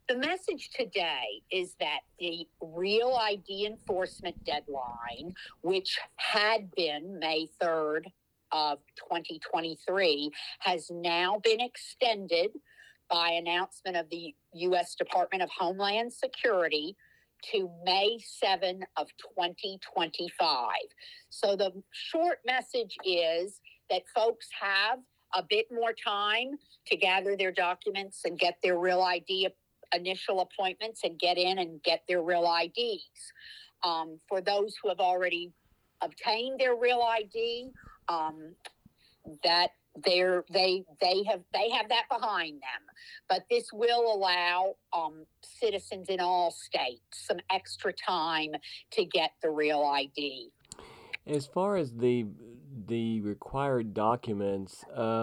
The message today is that the Real ID enforcement deadline, which had been May 3rd of 2023, has now been extended by announcement of the U.S. Department of Homeland Security to May 7 of 2025. So the short message is that folks have a bit more time to gather their documents and get their Real ID initial appointments and get in and get their Real IDs. For those who have already obtained their Real ID, that they have that behind them, but this will allow citizens in all states some extra time to get the Real ID. As far as the required documents,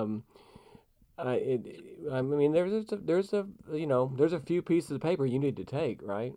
I mean, there's a few pieces of paper you need to take, right?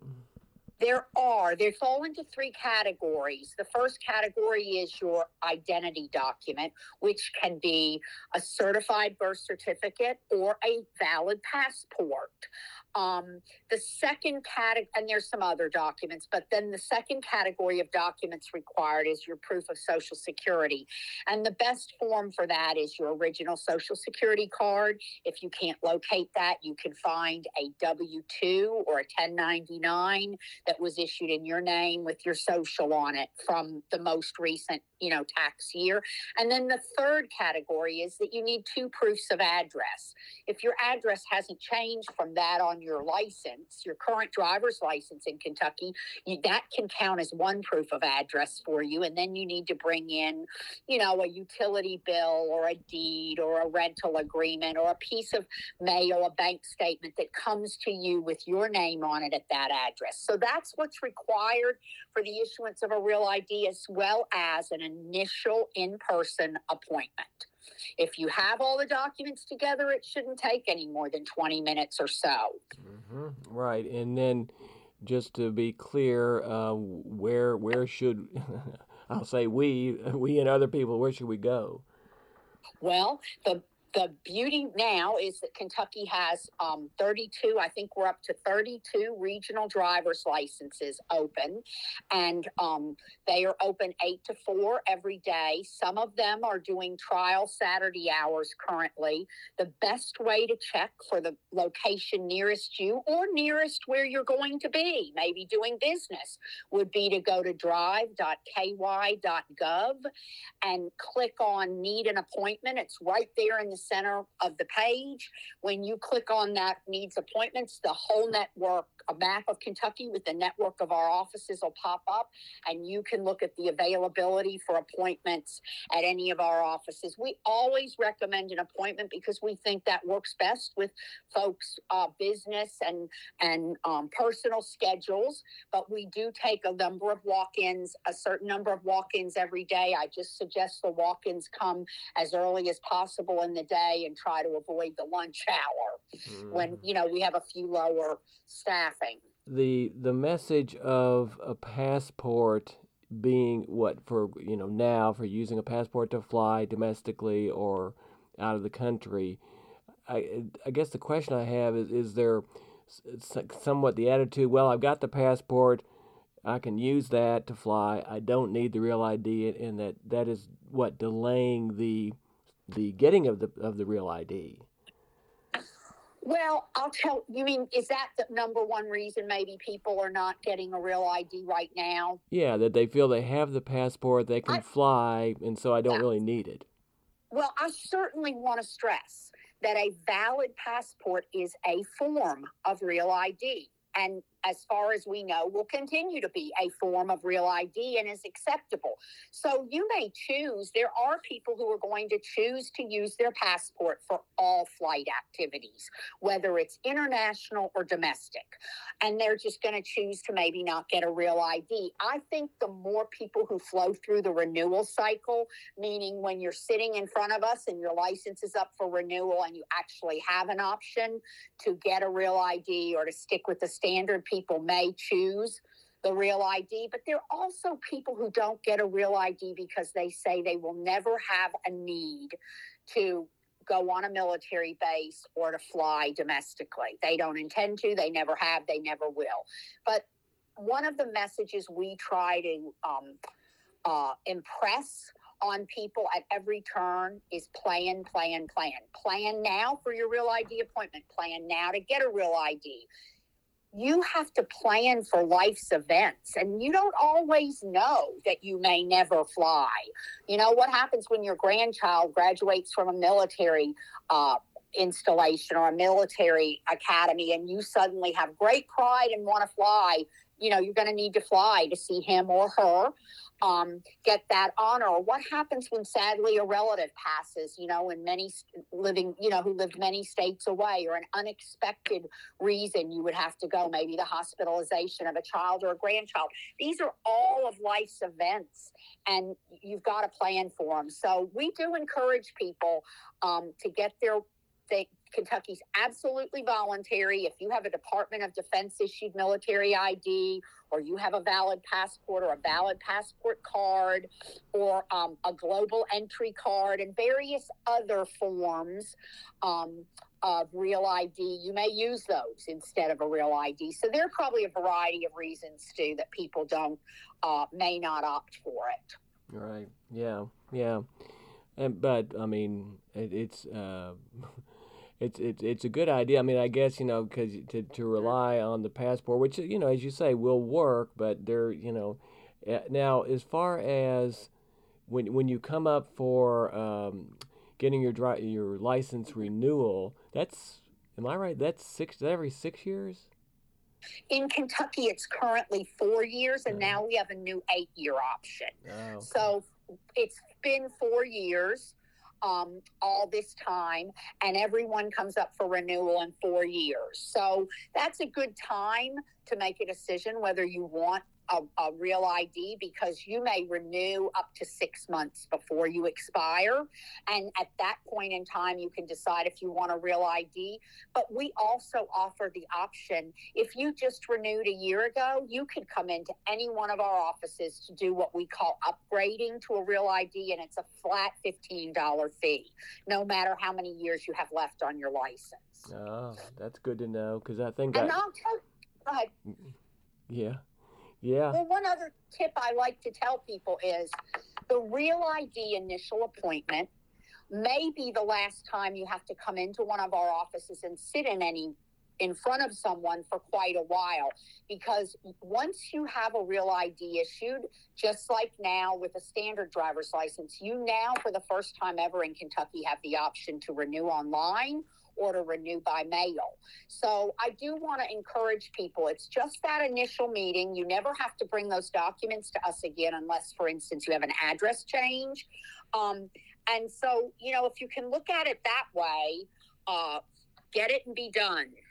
They fall into three categories. The first category is your identity document, which can be a certified birth certificate or a valid passport. The second category, and there's some other documents, but then the second category of documents required is your proof of Social Security. And the best form for that is your original Social Security card. If you can't locate that, you can find a W-2 or a 1099 that was issued in your name with your social on it from the most recent, tax year. And then the third category is that you need two proofs of address. If your address hasn't changed from that on your license, your current driver's license in Kentucky, that can count as one proof of address for you. And then you need to bring in, a utility bill or a deed or a rental agreement or a piece of mail, a bank statement that comes to you with your name on it at that address. So that's what's required for the issuance of a Real ID, as well as an initial in-person appointment. If you have all the documents together, it shouldn't take any more than 20 minutes or so. Mm-hmm. Right. And then just to be clear, where should I'll say we and other people, where should we go? Well, the beauty now is that Kentucky has 32, I think we're up to 32 regional driver's licenses open, and they are open 8 to 4 every day. Some of them are doing trial Saturday hours currently. The best way to check for the location nearest you or nearest where you're going to be, maybe doing business, would be to go to drive.ky.gov and click on Need an Appointment. It's right there in the center of the page. When you click on that Needs Appointments, the whole network, a map of Kentucky with the network of our offices will pop up, and you can look at the availability for appointments at any of our offices. We always recommend an appointment because we think that works best with folks' business and personal schedules, but we do take a number of walk-ins, a certain number of walk-ins every day. I just suggest the walk-ins come as early as possible in the day and try to avoid the lunch hour when, we have a few lower staffing. The message of a passport being what for now for using a passport to fly domestically or out of the country. I guess the question I have is there somewhat the attitude, well, I've got the passport, I can use that to fly, I don't need the Real ID, and that is what delaying the getting of the Real ID. Well, is that the number one reason maybe people are not getting a Real ID right now? Yeah, that they feel they have the passport, they can fly, and so I don't really need it. Well, I certainly want to stress that a valid passport is a form of Real ID. And as far as we know, will continue to be a form of Real ID and is acceptable. So you may choose, there are people who are going to choose to use their passport for all flight activities, whether it's international or domestic. And they're just going to choose to maybe not get a Real ID. I think the more people who flow through the renewal cycle, meaning when you're sitting in front of us and your license is up for renewal and you actually have an option to get a Real ID or to stick with the standard, people may choose the Real ID, but there are also people who don't get a Real ID because they say they will never have a need to go on a military base or to fly domestically. They don't intend to, they never have, they never will. But one of the messages we try to impress on people at every turn is plan, plan, plan. Plan now for your Real ID appointment. Plan now to get a Real ID. You have to plan for life's events, and you don't always know that you may never fly. You know, what happens when your grandchild graduates from a military installation or a military academy, and you suddenly have great pride and want to fly? You know, you're going to need to fly to see him or her, get that honor. What happens when sadly a relative passes, you know, in many living, you know, who lived many states away, or an unexpected reason you would have to go, maybe the hospitalization of a child or a grandchild. These are all of life's events, and you've got to plan for them. So we do encourage people to get their Kentucky's absolutely voluntary. If you have a Department of Defense issued military ID, or you have a valid passport or a valid passport card, or a global entry card, and various other forms of Real ID, you may use those instead of a Real ID. So there are probably a variety of reasons too that people may not opt for it. Right. Yeah. Yeah. But I mean, it's a good idea. I mean, I guess, you know, because to rely on the passport, which, you know, as you say, will work, but there, you know, now as far as when you come up for getting your license renewal, am I right? That's every 6 years? In Kentucky, it's currently 4 years, and now we have a new 8-year option. Oh, okay. So it's been 4 years all this time, and everyone comes up for renewal in 4 years. So that's a good time to make a decision whether you want a Real ID, because you may renew up to 6 months before you expire. And at that point in time, you can decide if you want a Real ID. But we also offer the option, if you just renewed a year ago, you could come into any one of our offices to do what we call upgrading to a Real ID, and it's a flat $15 fee, no matter how many years you have left on your license. Oh, that's good to know, because I think and I'll tell, go ahead. Yeah. Yeah. Well, one other tip I like to tell people is the Real ID initial appointment may be the last time you have to come into one of our offices and sit in front of someone for quite a while, because once you have a Real ID issued, just like now with a standard driver's license, you now for the first time ever in Kentucky have the option to renew online or to renew by mail. So I do want to encourage people. It's just that initial meeting. You never have to bring those documents to us again unless, for instance, you have an address change. And so, you know, if you can look at it that way, get it and be done.